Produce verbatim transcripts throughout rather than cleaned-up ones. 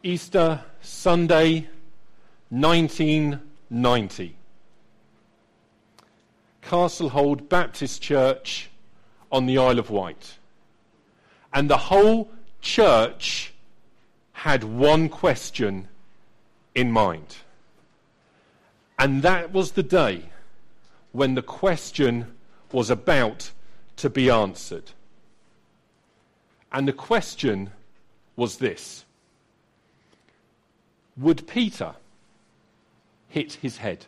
Easter Sunday, nineteen ninety. Castlehold Baptist Church on the Isle of Wight. And the whole church had one question in mind. And that was the day when the question was about to be answered. And the question was this: would Peter hit his head?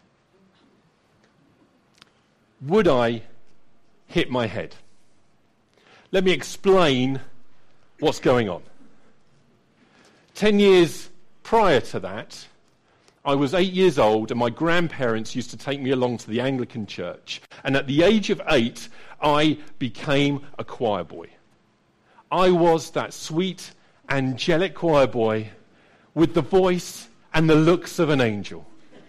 Would I hit my head? Let me explain what's going on. Ten years prior to that, I was eight years old and my grandparents used to take me along to the Anglican church. And at the age of eight, I became a choir boy. I was that sweet, angelic choir boy with the voice and the looks of an angel.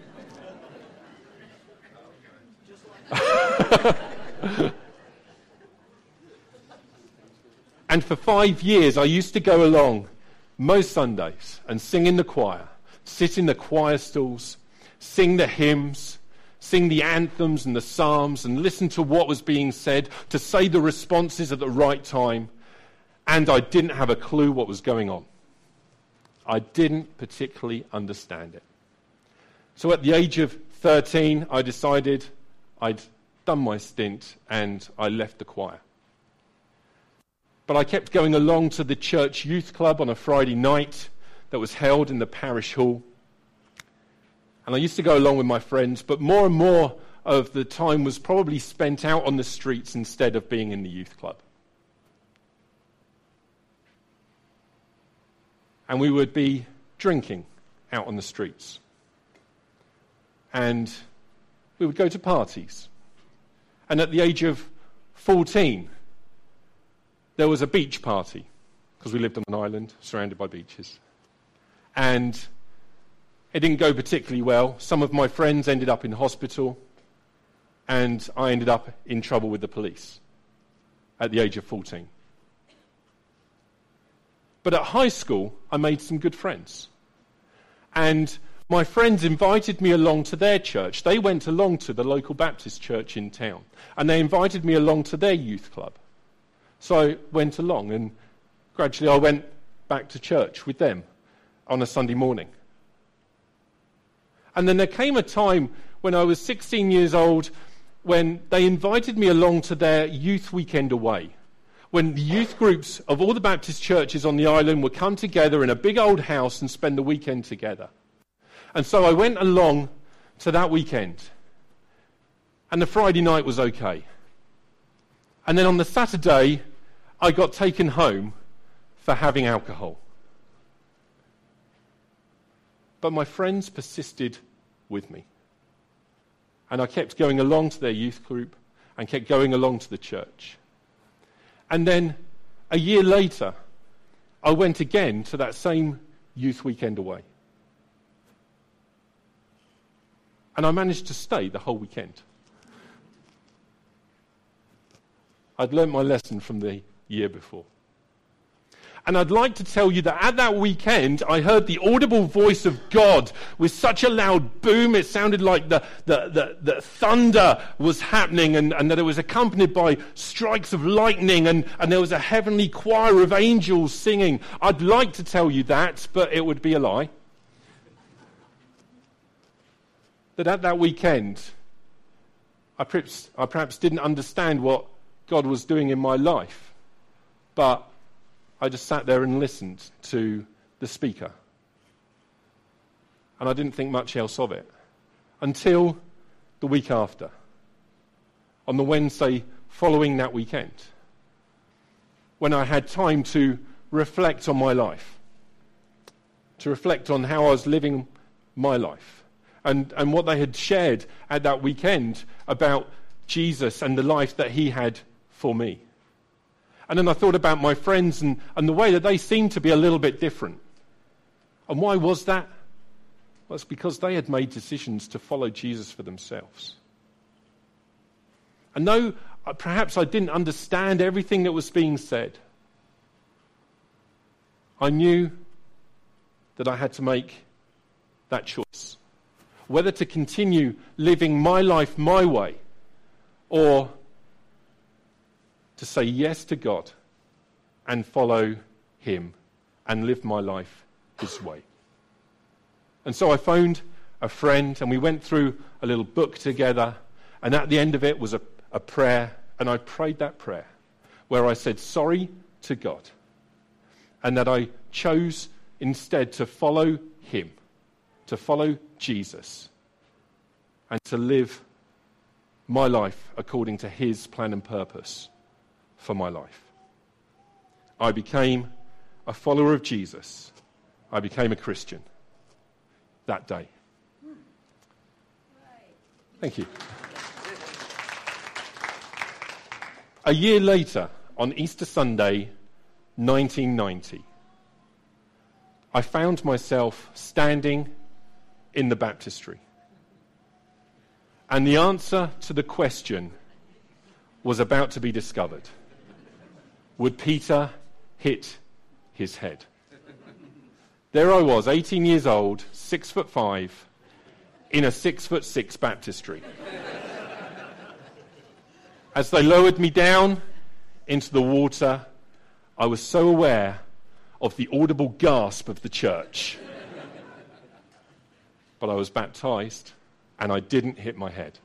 And for five years, I used to go along most Sundays and sing in the choir, sit in the choir stalls, sing the hymns, sing the anthems and the psalms, and listen to what was being said, to say the responses at the right time. And I didn't have a clue what was going on. I didn't particularly understand it. So at the age of thirteen, I decided I'd done my stint and I left the choir. But I kept going along to the church youth club on a Friday night that was held in the parish hall. And I used to go along with my friends, but more and more of the time was probably spent out on the streets instead of being in the youth club. And we would be drinking out on the streets. And we would go to parties. And at the age of fourteen, there was a beach party, because we lived on an island surrounded by beaches. And it didn't go particularly well. Some of my friends ended up in hospital, and I ended up in trouble with the police at the age of fourteen. But at high school, I made some good friends. And my friends invited me along to their church. They went along to the local Baptist church in town. And they invited me along to their youth club. So I went along, and gradually I went back to church with them on a Sunday morning. And then there came a time when I was sixteen years old when they invited me along to their youth weekend away, when the youth groups of all the Baptist churches on the island would come together in a big old house and spend the weekend together. And so I went along to that weekend, and the Friday night was okay. And then on the Saturday, I got taken home for having alcohol. But my friends persisted with me. And I kept going along to their youth group and kept going along to the church. And then a year later, I went again to that same youth weekend away. And I managed to stay the whole weekend. I'd learnt my lesson from the year before. And I'd like to tell you that at that weekend, I heard the audible voice of God with such a loud boom, it sounded like the, the, the, the thunder was happening, and, and that it was accompanied by strikes of lightning, and, and there was a heavenly choir of angels singing. I'd like to tell you that, but it would be a lie. That at that weekend, I perhaps, I perhaps didn't understand what God was doing in my life, but I just sat there and listened to the speaker. And I didn't think much else of it until the week after, on the Wednesday following that weekend, when I had time to reflect on my life, to reflect on how I was living my life, and, and what they had shared at that weekend about Jesus and the life that he had for me. And then I thought about my friends and, and the way that they seemed to be a little bit different. And why was that? Well, it's because they had made decisions to follow Jesus for themselves. And though uh, perhaps I didn't understand everything that was being said, I knew that I had to make that choice. Whether to continue living my life my way or to say yes to God and follow him and live my life his way. And so I phoned a friend and we went through a little book together, and at the end of it was a, a prayer, and I prayed that prayer where I said sorry to God and that I chose instead to follow him, to follow Jesus, and to live my life according to his plan and purpose for my life. I became a follower of Jesus. I became a Christian that day. Thank you. A year later, on Easter Sunday, nineteen ninety, I found myself standing in the baptistry. And the answer to the question was about to be discovered. Would Peter hit his head? There I was, eighteen years old, six foot five, in a six foot six baptistry. As they lowered me down into the water, I was so aware of the audible gasp of the church. But I was baptized, and I didn't hit my head.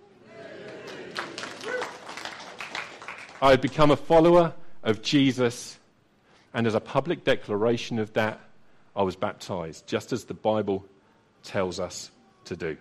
I had become a follower of Jesus, and as a public declaration of that, I was baptized, just as the Bible tells us to do.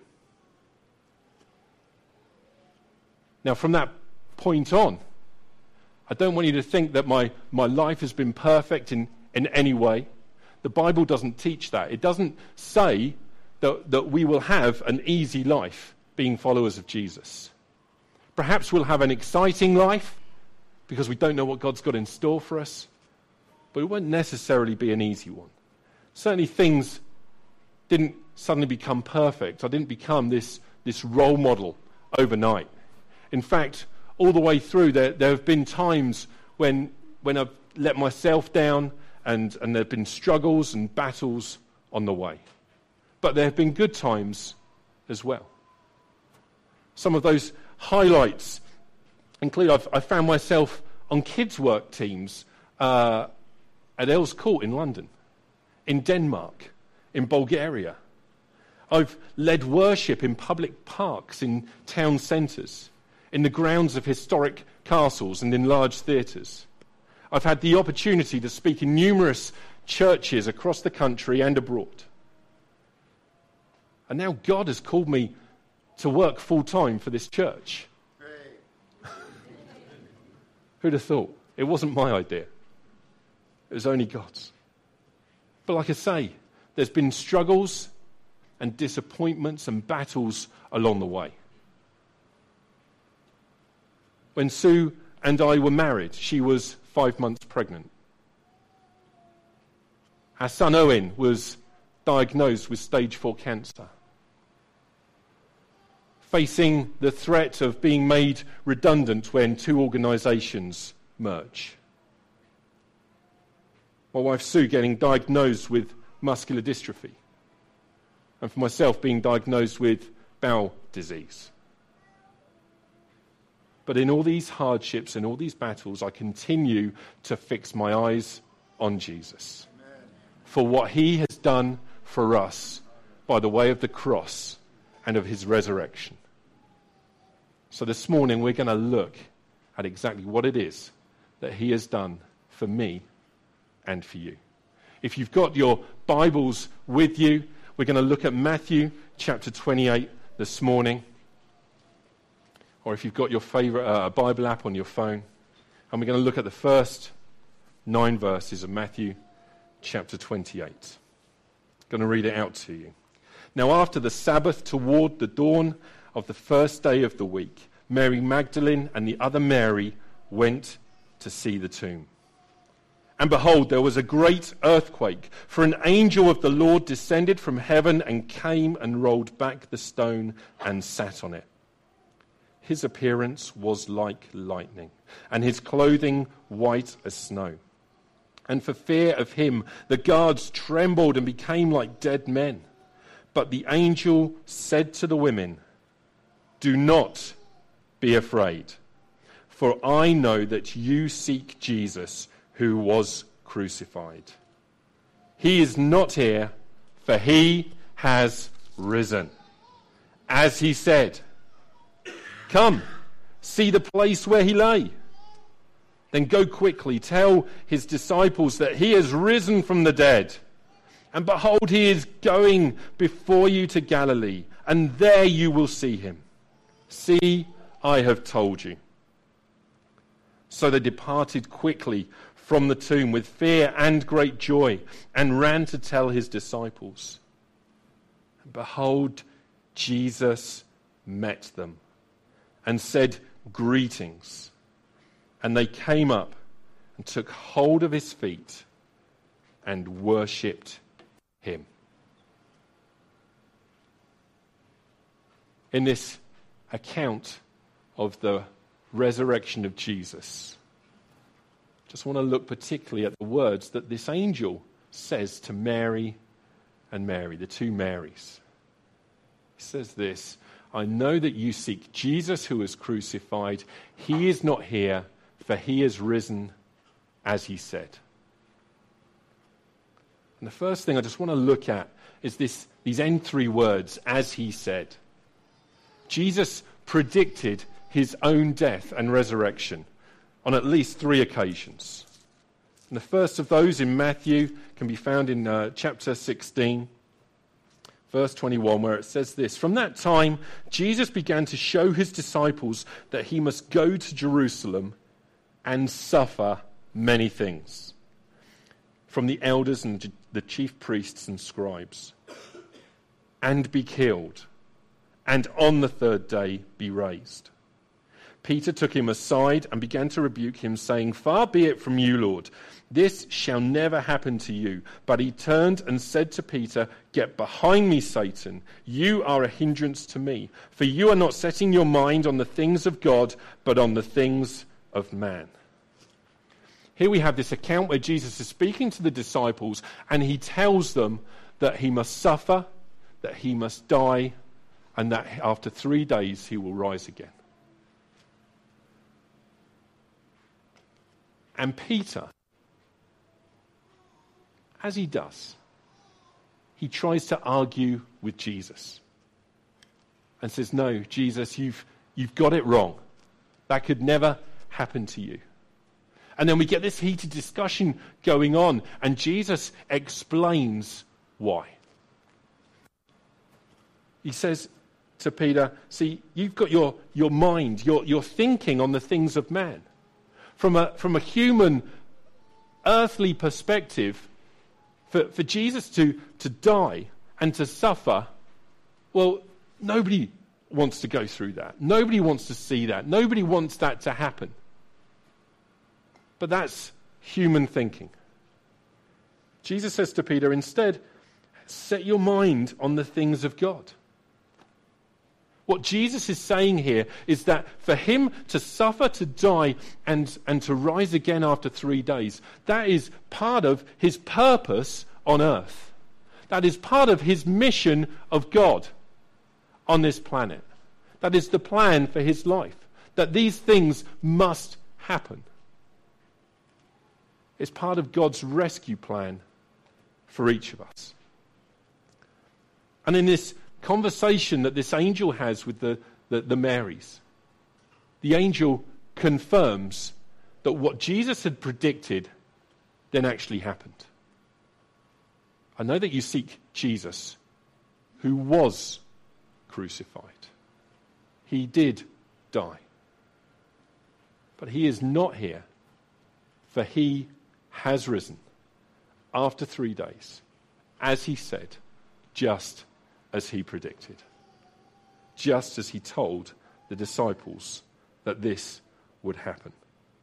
Now, from that point on, I don't want you to think that my, my life has been perfect in, in any way. The Bible doesn't teach that. It doesn't say that, that we will have an easy life being followers of Jesus. Perhaps we'll have an exciting life because we don't know what God's got in store for us, but it won't necessarily be an easy one. Certainly things didn't suddenly become perfect. I didn't become this, this role model overnight. In fact, all the way through, there, there have been times when, when I've let myself down and, and there have been struggles and battles on the way. But there have been good times as well. Some of those highlights include I've, I found myself on kids' work teams uh, at Earls Court in London, in Denmark, in Bulgaria. I've led worship in public parks, in town centres, in the grounds of historic castles and in large theatres. I've had the opportunity to speak in numerous churches across the country and abroad. And now God has called me to work full-time for this church. Who'd have thought? It wasn't my idea. It was only God's. But like I say, there's been struggles and disappointments and battles along the way. When Sue and I were married, she was five months pregnant. Our son Owen was diagnosed with stage four cancer, facing the threat of being made redundant when two organisations merge. My wife Sue getting diagnosed with muscular dystrophy, and for myself being diagnosed with bowel disease. But in all these hardships and all these battles, I continue to fix my eyes on Jesus. Amen. For what he has done for us by the way of the cross and of his resurrection. So this morning we're going to look at exactly what it is that he has done for me and for you. If you've got your Bibles with you, we're going to look at Matthew chapter twenty-eight this morning. Or if you've got your favourite uh, Bible app on your phone. And we're going to look at the first nine verses of Matthew chapter twenty-eight. I'm going to read it out to you. Now after the Sabbath, toward the dawn of the first day of the week, Mary Magdalene and the other Mary went to see the tomb. And behold, there was a great earthquake, for an angel of the Lord descended from heaven and came and rolled back the stone and sat on it. His appearance was like lightning, and his clothing white as snow. And for fear of him, the guards trembled and became like dead men. But the angel said to the women, "Do not be afraid, for I know that you seek Jesus who was crucified. He is not here, for he has risen, as he said. Come, see the place where he lay. Then go quickly, tell his disciples that he has risen from the dead. And behold, he is going before you to Galilee, and there you will see him. See, I have told you." So they departed quickly from the tomb with fear and great joy, and ran to tell his disciples. And behold, Jesus met them and said, "Greetings." And they came up and took hold of his feet and worshipped him. In this account of the resurrection of Jesus, just want to look particularly at the words that this angel says to Mary and Mary, the two Marys. He says this, "I know that you seek Jesus who was crucified. He is not here, for he is risen, as he said." And the first thing I just want to look at is this, these end three words, "as he said." Jesus predicted his own death and resurrection on at least three occasions. And the first of those in Matthew can be found in uh, chapter sixteen, verse twenty-one, where it says this, "From that time, Jesus began to show his disciples that he must go to Jerusalem and suffer many things from the elders and the chief priests and scribes, and be killed, and on the third day be raised." Peter took him aside and began to rebuke him, saying, "Far be it from you, Lord. This shall never happen to you." But he turned and said to Peter, "Get behind me, Satan. You are a hindrance to me, for you are not setting your mind on the things of God, but on the things of man." Here we have this account where Jesus is speaking to the disciples, and he tells them that he must suffer, that he must die, and that after three days he will rise again. And Peter, as he does, he tries to argue with Jesus and says, "No, Jesus, you've, you've got it wrong. That could never happen to you." And then we get this heated discussion going on, and Jesus explains why. He says to Peter, "See, you've got your, your mind, your, your thinking on the things of man. From a, from a human, earthly perspective, for, for Jesus to, to die and to suffer, well, nobody wants to go through that. Nobody wants to see that. Nobody wants that to happen. But that's human thinking." Jesus says to Peter, "Instead, set your mind on the things of God." What Jesus is saying here is that for him to suffer, to die, and, and to rise again after three days, that is part of his purpose on earth. That is part of his mission of God on this planet. That is the plan for his life. That these things must happen. It's part of God's rescue plan for each of us. And in this conversation that this angel has with the, the, the Marys, the angel confirms that what Jesus had predicted then actually happened. "I know that you seek Jesus, who was crucified. He did die. But he is not here, for he has risen after three days, as he said, just as he predicted, just as he told the disciples that this would happen."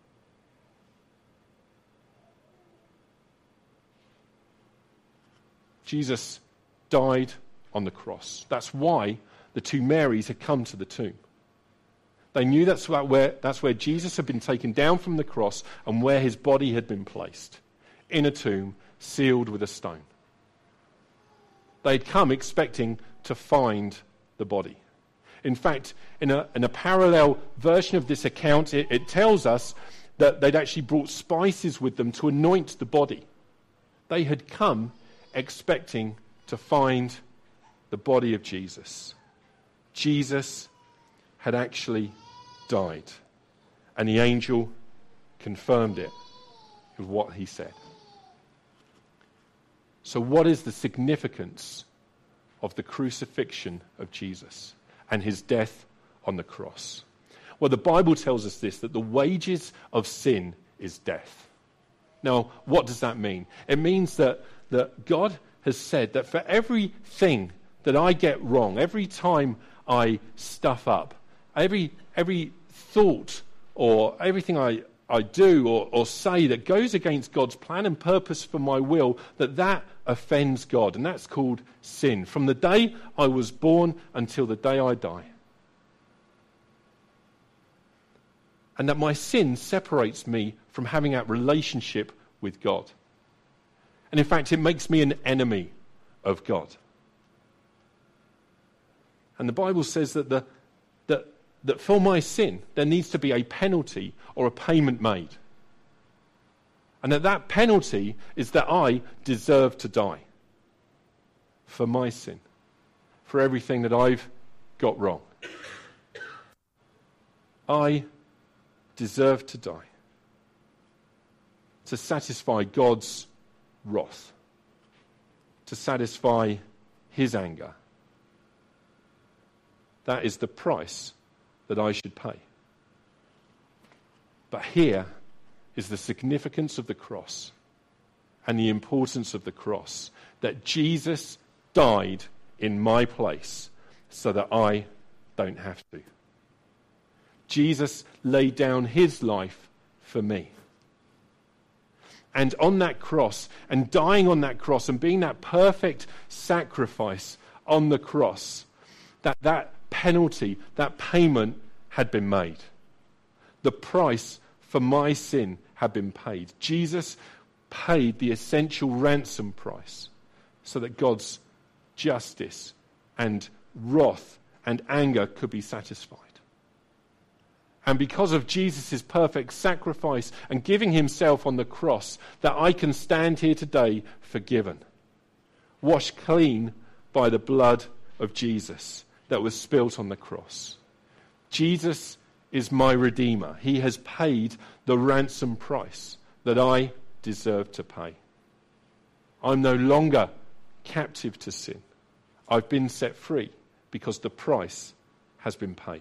Jesus died on the cross. That's why the two Marys had come to the tomb. They knew that's where, that's where Jesus had been taken down from the cross and where his body had been placed. in a tomb sealed with a stone. They'd come expecting to find the body. In fact, in a, in a parallel version of this account, it, it tells us that they'd actually brought spices with them to anoint the body. They had come expecting to find the body of Jesus. Jesus had actually died, and the angel confirmed it with what he said. So what is the significance of the crucifixion of Jesus and his death on the cross? Well, the Bible tells us this, that the wages of sin is death. Now, what does that mean? It means that, that God has said that for everything that I get wrong, every time I stuff up, every every thought or everything I, I do or, or say that goes against God's plan and purpose for my will, that that offends God, and that's called sin. From the day I was born until the day I die. And that my sin separates me from having that relationship with God. And in fact, it makes me an enemy of God. And the Bible says that the that that for my sin, there needs to be a penalty or a payment made. And that that penalty is that I deserve to die for my sin, for everything that I've got wrong. I deserve to die to satisfy God's wrath, to satisfy his anger. That is the price that I should pay. But here is the significance of the cross and the importance of the cross, that Jesus died in my place so that I don't have to. Jesus laid down his life for me. And on that cross, and dying on that cross, and being that perfect sacrifice on the cross, that that penalty, that payment had been made. The price for my sin had been paid. Jesus paid the essential ransom price so that God's justice and wrath and anger could be satisfied. And because of Jesus' perfect sacrifice and giving himself on the cross, that I can stand here today forgiven, washed clean by the blood of Jesus that was spilt on the cross. Jesus is my Redeemer. He has paid the ransom price that I deserve to pay. I'm no longer captive to sin. I've been set free because the price has been paid.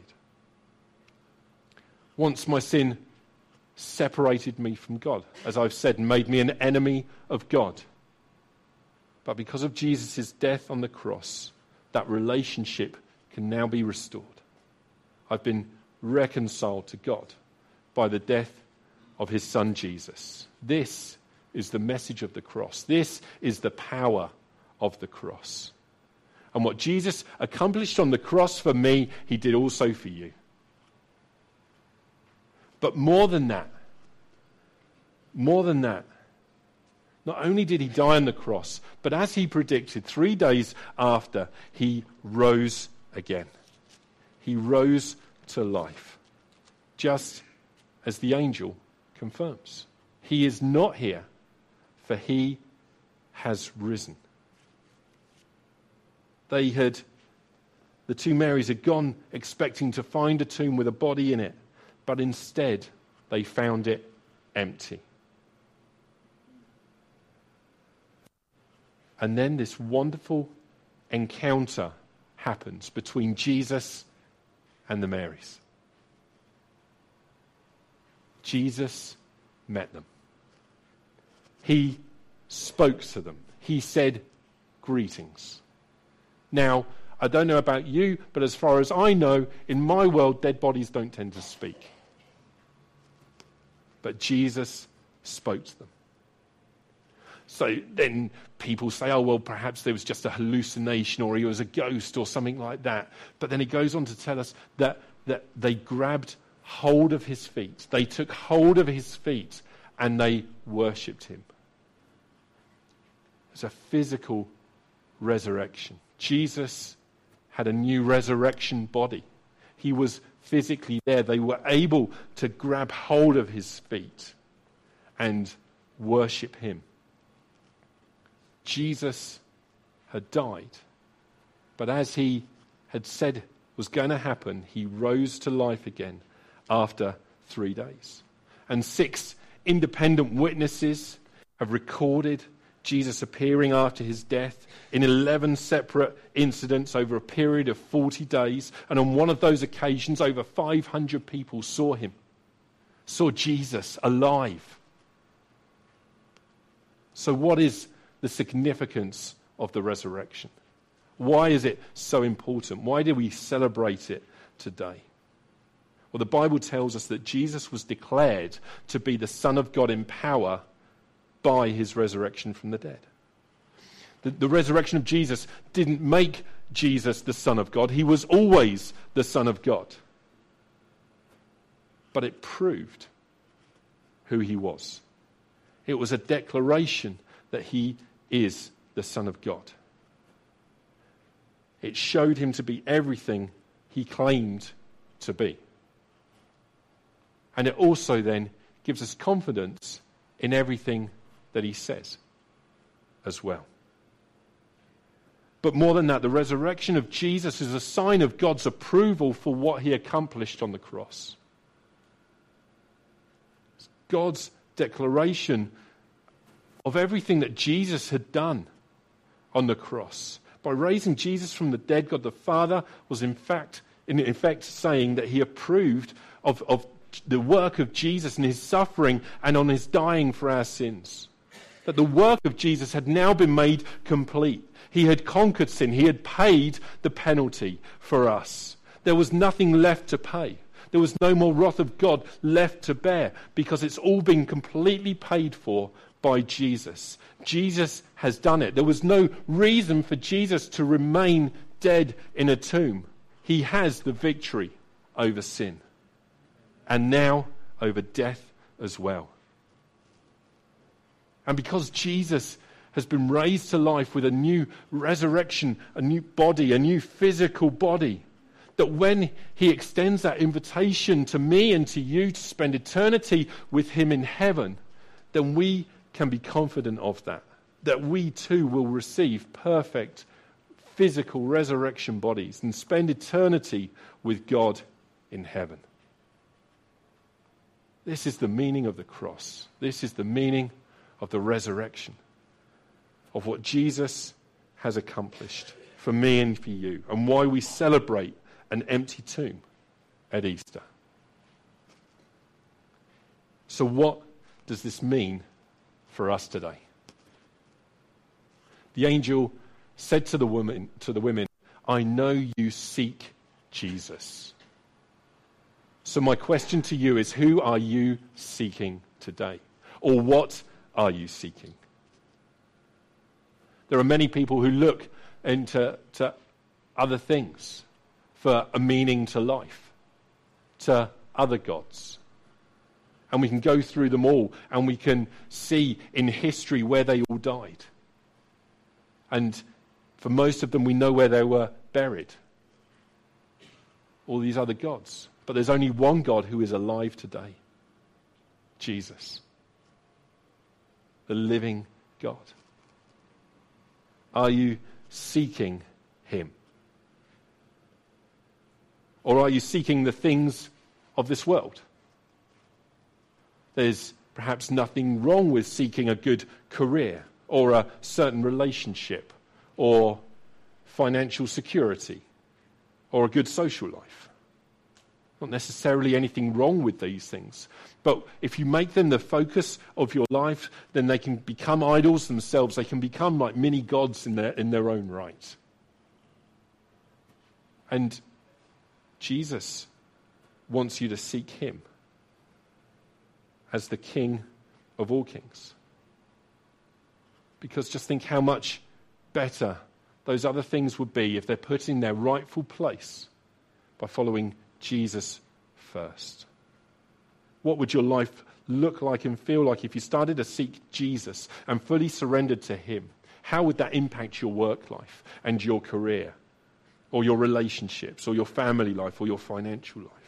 Once my sin separated me from God, as I've said, and made me an enemy of God. But because of Jesus' death on the cross, that relationship can now be restored. I've been reconciled to God by the death of his son Jesus. This is the message of the cross. This is the power of the cross. And what Jesus accomplished on the cross for me, he did also for you. But more than that, more than that, not only did he die on the cross, but as he predicted, three days after, he rose again. He rose to life, just as the angel confirms. He is not here, for he has risen. They had, the two Marys had gone expecting to find a tomb with a body in it, but instead they found it empty. And then this wonderful encounter happens between Jesus and the Marys. Jesus met them. He spoke to them. He said, "Greetings." Now, I don't know about you, but as far as I know, in my world, dead bodies don't tend to speak. But Jesus spoke to them. So then people say, oh, well, perhaps there was just a hallucination or he was a ghost or something like that. But then he goes on to tell us that, that they grabbed hold of his feet. They took hold of his feet and they worshipped him. was a physical resurrection. Jesus had a new resurrection body. He was physically there. They were able to grab hold of his feet and worship him. Jesus had died, but as he had said was going to happen, he rose to life again after three days. And six independent witnesses have recorded Jesus appearing after his death in eleven separate incidents over a period of forty days. And on one of those occasions, over five hundred people saw him, saw Jesus alive. So what is the significance of the resurrection? Why is it so important? Why do we celebrate it today? Well, the Bible tells us that Jesus was declared to be the Son of God in power by his resurrection from the dead. The, the resurrection of Jesus didn't make Jesus the Son of God. He was always the Son of God. But it proved who he was. It was a declaration that he is the Son of God. It showed him to be everything he claimed to be. And it also then gives us confidence in everything that he says as well. But more than that, the resurrection of Jesus is a sign of God's approval for what he accomplished on the cross. It's God's declaration of everything that Jesus had done on the cross. By raising Jesus from the dead, God the Father was in fact, in effect saying that he approved of, of the work of Jesus and his suffering and on his dying for our sins. That the work of Jesus had now been made complete. He had conquered sin. He had paid the penalty for us. There was nothing left to pay. There was no more wrath of God left to bear because it's all been completely paid for by Jesus. Jesus has done it. There was no reason for Jesus to remain dead in a tomb. He has the victory over sin and now over death as well. And because Jesus has been raised to life with a new resurrection, a new body, a new physical body, that when he extends that invitation to me and to you to spend eternity with him in heaven, then we can be confident of that, that we too will receive perfect physical resurrection bodies and spend eternity with God in heaven. This is the meaning of the cross. This is the meaning of the resurrection, of what Jesus has accomplished for me and for you, and why we celebrate an empty tomb at Easter. So what does this mean for us today? The angel said to the woman, to the women, "I know you seek Jesus." So my question to you is, who are you seeking today? Or what are you seeking? There are many people who look into to other things for a meaning to life, to other gods. And we can go through them all and we can see in history where they all died. And for most of them, we know where they were buried. All these other gods. But there's only one God who is alive today. Jesus. The living God. Are you seeking him? Or are you seeking the things of this world? There's perhaps nothing wrong with seeking a good career or a certain relationship or financial security or a good social life. Not necessarily anything wrong with these things. But if you make them the focus of your life, then they can become idols themselves. They can become like mini gods in their, in their own right. And Jesus wants you to seek him as the King of all kings. Because just think how much better those other things would be if they're put in their rightful place by following Jesus first. What would your life look like and feel like if you started to seek Jesus and fully surrendered to him? how would that impact your work life and your career, or your relationships, or your family life, or your financial life?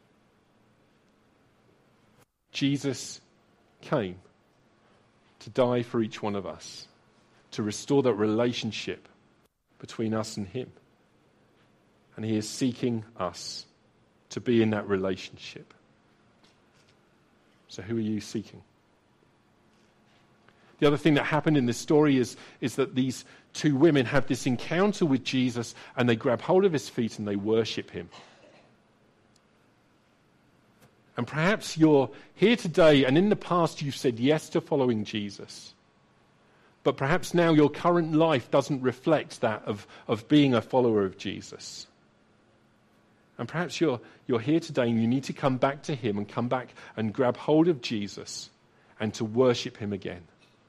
Jesus came to die for each one of us, to restore that relationship between us and him. And he is seeking us to be in that relationship. So who are you seeking? The other thing that happened in this story is, is that these two women have this encounter with Jesus, and they grab hold of his feet and they worship him. And perhaps you're here today, and in the past you've said yes to following Jesus. But perhaps now your current life doesn't reflect that of, of being a follower of Jesus. And perhaps you're, you're here today and you need to come back to him and come back and grab hold of Jesus and to worship him again.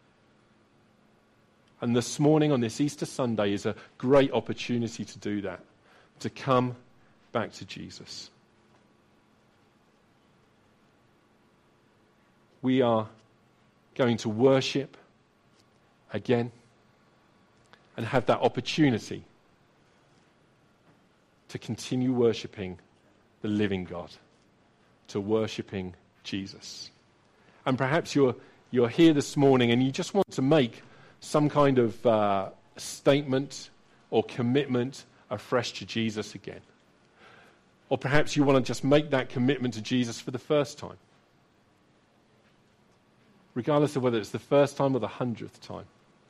And this morning on this Easter Sunday is a great opportunity to do that, to come back to Jesus. We are going to worship again and have that opportunity to continue worshipping the living God, to worshipping Jesus. And perhaps you're you're here this morning and you just want to make some kind of uh, statement or commitment afresh to Jesus again. Or perhaps you want to just make that commitment to Jesus for the first time. Regardless of whether it's the first time or the hundredth time.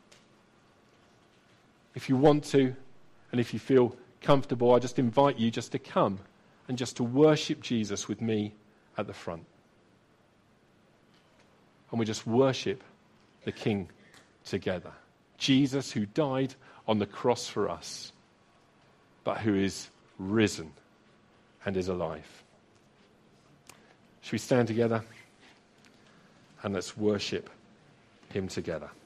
If you want to, and if you feel comfortable, I just invite you just to come and just to worship Jesus with me at the front. And we just worship the King together. Jesus, who died on the cross for us, but who is risen and is alive. Should we stand together? And let's worship him together.